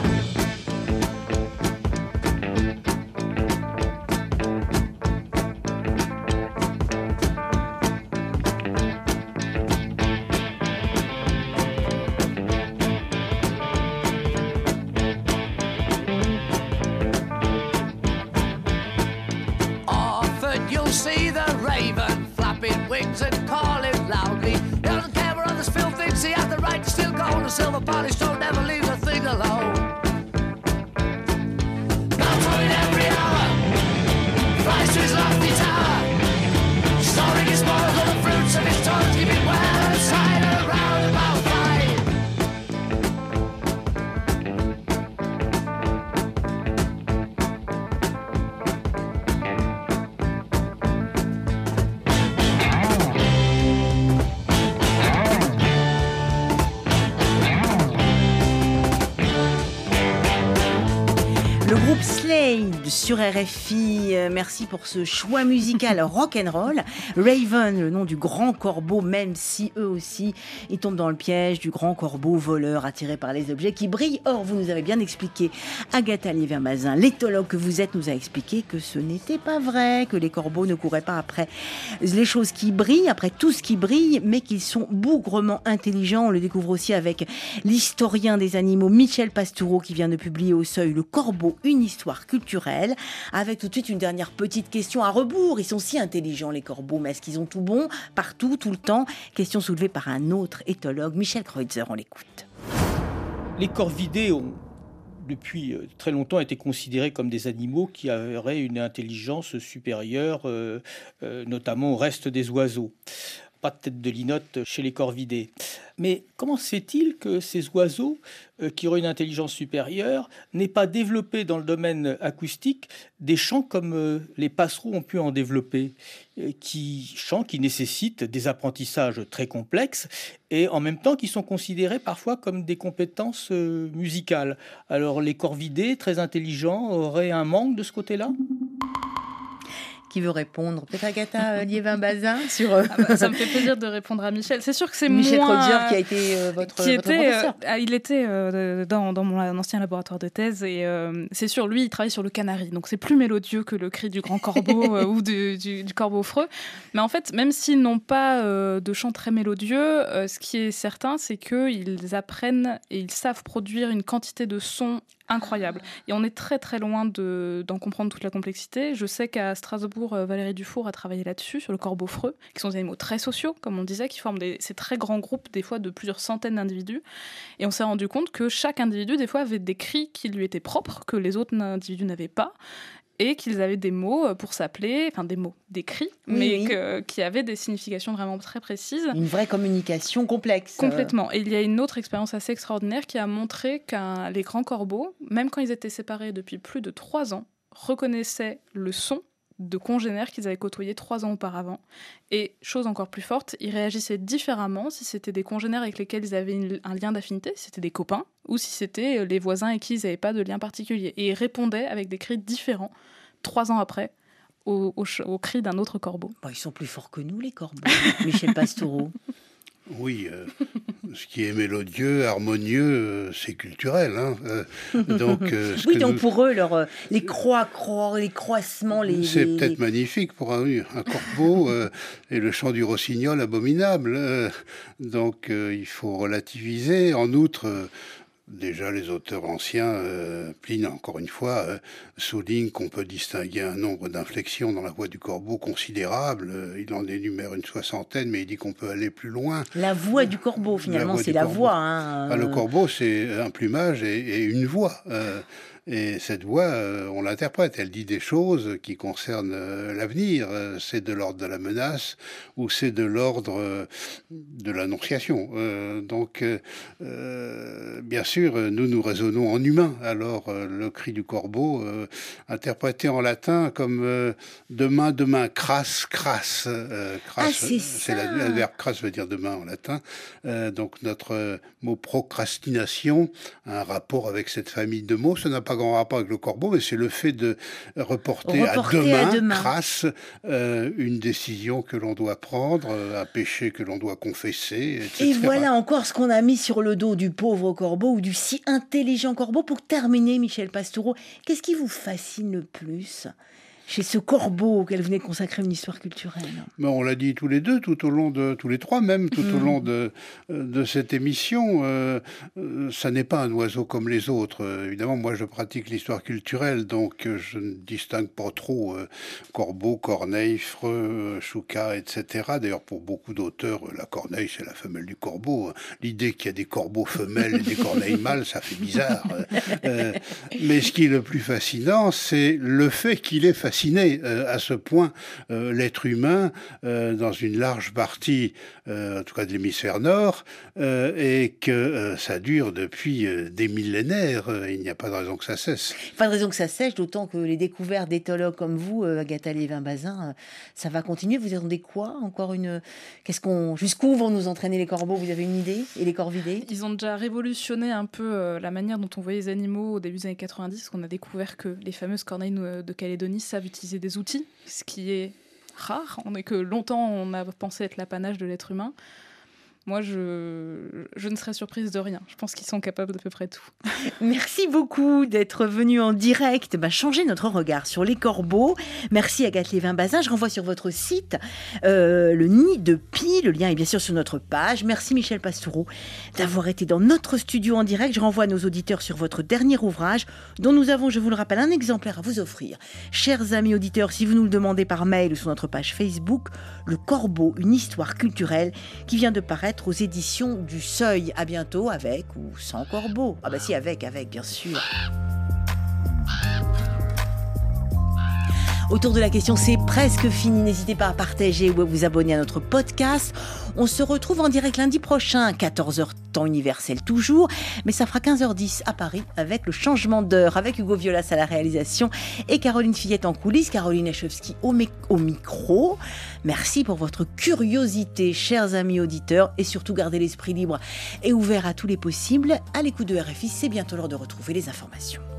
See the raven flapping wings and calling loudly. He doesn't care what others feel, thinks he has the right to steal gold and silver polish, don't never leave a thing alone. Bounce on it every hour, flies to his lofty tower, storing his balls of the fruits of his toys, keeping well on the side of the roundabout flying. Le groupe Slade sur RFI, merci pour ce choix musical rock'n'roll. Raven, le nom du grand corbeau, même si eux aussi, ils tombent dans le piège du grand corbeau voleur attiré par les objets qui brillent. Or, vous nous avez bien expliqué, Agatha Liévin-Bazin, l'éthologue que vous êtes, nous a expliqué que ce n'était pas vrai, que les corbeaux ne couraient pas après les choses qui brillent, après tout ce qui brille, mais qu'ils sont bougrement intelligents. On le découvre aussi avec l'historien des animaux Michel Pastoureau qui vient de publier au Seuil Le Corbeau, une histoire culturelle, avec tout de suite une dernière petite question à rebours. Ils sont si intelligents, les corbeaux, mais est-ce qu'ils ont tout bon, partout, tout le temps? Question soulevée par un autre éthologue, Michel Kreutzer, on l'écoute. Les corvidés ont, depuis très longtemps, été considérés comme des animaux qui auraient une intelligence supérieure, notamment au reste des oiseaux. Pas de tête de linotte chez les corvidés. Mais comment se fait-il que ces oiseaux, qui auraient une intelligence supérieure, n'aient pas développé dans le domaine acoustique des chants comme les passereaux ont pu en développer, chants qui nécessitent des apprentissages très complexes et en même temps qui sont considérés parfois comme des compétences musicales. Alors les corvidés, très intelligents, auraient un manque de ce côté-là ? Qui veut répondre? Peut-être Agatha Liévin-Bazin sur... Ça me fait plaisir de répondre à Michel. C'est sûr que c'est Michel moins... Michel Kreuzer qui a été votre professeur. Il était dans mon ancien laboratoire de thèse et c'est sûr, lui, il travaille sur le canari. Donc c'est plus mélodieux que le cri du grand corbeau ou du corbeau freux. Mais en fait, même s'ils n'ont pas de chant très mélodieux, ce qui est certain, c'est qu'ils apprennent et ils savent produire une quantité de sons incroyable. Et on est très très loin d'en comprendre toute la complexité. Je sais qu'à Strasbourg, Valérie Dufour a travaillé là-dessus, sur le corbeau freux, qui sont des animaux très sociaux, comme on disait, qui forment ces très grands groupes, des fois de plusieurs centaines d'individus. Et on s'est rendu compte que chaque individu, des fois, avait des cris qui lui étaient propres, que les autres individus n'avaient pas. Et qu'ils avaient des mots pour s'appeler, enfin des cris, qui avaient des significations vraiment très précises. Une vraie communication complexe. Complètement. Et il y a une autre expérience assez extraordinaire qui a montré que les grands corbeaux, même quand ils étaient séparés depuis plus de 3 ans, reconnaissaient le son de congénères qu'ils avaient côtoyés 3 ans auparavant. Et, chose encore plus forte, ils réagissaient différemment si c'était des congénères avec lesquels ils avaient un lien d'affinité, si c'était des copains, ou si c'était les voisins avec qui ils n'avaient pas de lien particulier. Et ils répondaient avec des cris différents 3 ans après au cri d'un autre corbeau. Ils sont plus forts que nous, les corbeaux. Michel Pastoureau. Oui, ce qui est mélodieux, harmonieux, c'est culturel. Donc, pour eux, les croissements, c'est peut-être magnifique pour un corbeau et le chant du rossignol abominable. Donc, il faut relativiser. En outre, déjà, les auteurs anciens, Pline, encore une fois, souligne qu'on peut distinguer un nombre d'inflexions dans la voix du corbeau considérable. Il en énumère une 60aine, mais il dit qu'on peut aller plus loin. La voix du corbeau, finalement, c'est la voix. Le corbeau, c'est un plumage et une voix. Et cette voix, on l'interprète. Elle dit des choses qui concernent l'avenir. C'est de l'ordre de la menace ou c'est de l'ordre de l'annonciation. Donc, bien sûr, nous raisonnons en humain. Alors, le cri du corbeau, interprété en latin comme demain, crasse, crasse. C'est le verbe crasse veut dire demain en latin. Donc, notre mot procrastination a un rapport avec cette famille de mots. Ça n'a pas grand rapport avec le corbeau, mais c'est le fait de reporter à demain, crasse, une décision que l'on doit prendre, un péché que l'on doit confesser, etc. Et voilà encore ce qu'on a mis sur le dos du pauvre corbeau ou du si intelligent corbeau. Pour terminer, Michel Pastoureau, qu'est-ce qui vous fascine le plus chez ce corbeau auquel vous venez consacrer une histoire culturelle? Mais on l'a dit tous les deux, tous les trois même, tout au long de cette émission. Ça n'est pas un oiseau comme les autres. Évidemment, moi, je pratique l'histoire culturelle, donc je ne distingue pas trop corbeau, corneille, freux, chouca, etc. D'ailleurs, pour beaucoup d'auteurs, la corneille, c'est la femelle du corbeau. L'idée qu'il y a des corbeaux femelles et des corneilles mâles, ça fait bizarre. Mais ce qui est le plus fascinant, c'est le fait qu'il est fasciné à ce point l'être humain dans une large partie, en tout cas de l'hémisphère nord, et que ça dure depuis des millénaires. Il n'y a pas de raison que ça cesse. Pas de raison que ça cesse, d'autant que les découvertes d'éthologues comme vous, Agatha Liévin-Bazin, ça va continuer. Vous attendez quoi? Encore jusqu'où vont nous entraîner les corbeaux? Vous avez une idée? Et les corvidés? Ils ont déjà révolutionné un peu la manière dont on voyait les animaux au début des années 90, qu'on a découvert que les fameuses corneilles de Calédonie savent utiliser des outils, ce qui est rare. On est que longtemps on a pensé être l'apanage de l'être humain. Moi, je ne serais surprise de rien. Je pense qu'ils sont capables d'à peu près tout. Merci beaucoup d'être venu en direct changer notre regard sur les corbeaux. Merci Agatha Liévin-Bazin. Je renvoie sur votre site le nid de Pie. Le lien est bien sûr sur notre page. Merci Michel Pastoureau d'avoir été dans notre studio en direct. Je renvoie nos auditeurs sur votre dernier ouvrage dont nous avons, je vous le rappelle, un exemplaire à vous offrir. Chers amis auditeurs, si vous nous le demandez par mail ou sur notre page Facebook, Le Corbeau, une histoire culturelle qui vient de paraître aux éditions du Seuil. À bientôt avec ou sans corbeau. Ah bah si, avec bien sûr. Autour de la question, c'est presque fini. N'hésitez pas à partager ou à vous abonner à notre podcast. On se retrouve en direct lundi prochain, 14h temps universel toujours, mais ça fera 15h10 à Paris avec le changement d'heure, avec Hugo Violas à la réalisation et Caroline Fillette en coulisses, Caroline Lachowski au micro. Merci pour votre curiosité, chers amis auditeurs, et surtout gardez l'esprit libre et ouvert à tous les possibles. À l'écoute de RFI, c'est bientôt l'heure de retrouver les informations.